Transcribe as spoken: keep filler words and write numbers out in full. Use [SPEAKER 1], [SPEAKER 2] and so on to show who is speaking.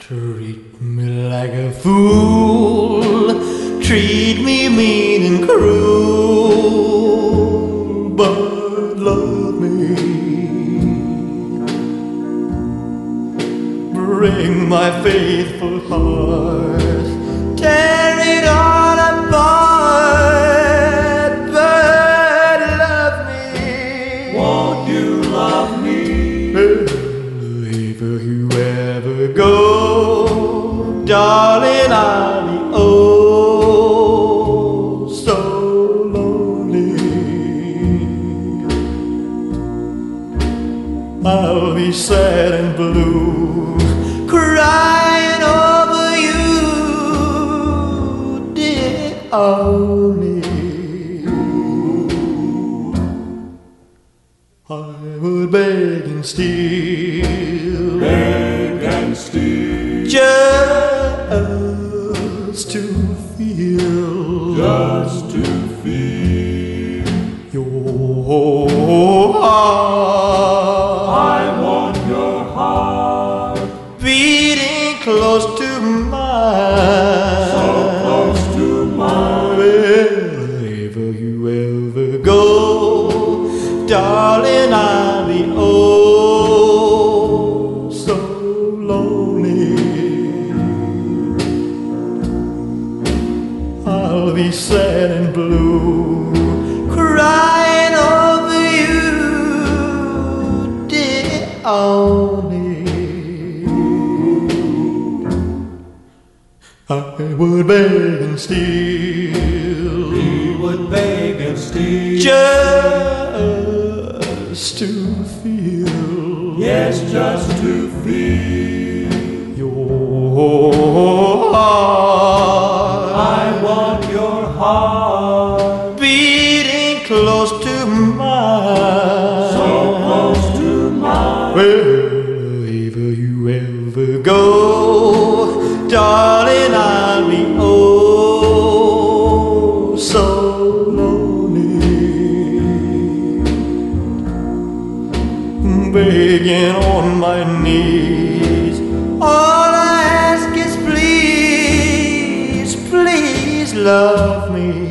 [SPEAKER 1] Treat me like a fool, treat me mean and cruel, but love me. Bring my faithful heart, tear it all apart, but love me.
[SPEAKER 2] Won't you love me?
[SPEAKER 1] If you ever go, darling, I'll be oh so lonely. I'll be sad and blue, crying over you, dear only. I would beg and steal,
[SPEAKER 2] Beg and steal,
[SPEAKER 1] just to feel,
[SPEAKER 2] just to feel
[SPEAKER 1] your heart.
[SPEAKER 2] I want your heart
[SPEAKER 1] Beating close to mine,
[SPEAKER 2] so close to mine.
[SPEAKER 1] Wherever you ever go, darling, I'll be oh so lonely. I'll be sad and blue, crying over you, dear only. I would beg and steal,
[SPEAKER 2] He would beg and steal,
[SPEAKER 1] just to feel,
[SPEAKER 2] yes, just to feel
[SPEAKER 1] your heart.
[SPEAKER 2] I want your heart
[SPEAKER 1] Beating close to mine,
[SPEAKER 2] so close to mine.
[SPEAKER 1] Wherever you ever go, darling, I'll be oh so lonely. Begging on my knees, all I ask is please, please love me.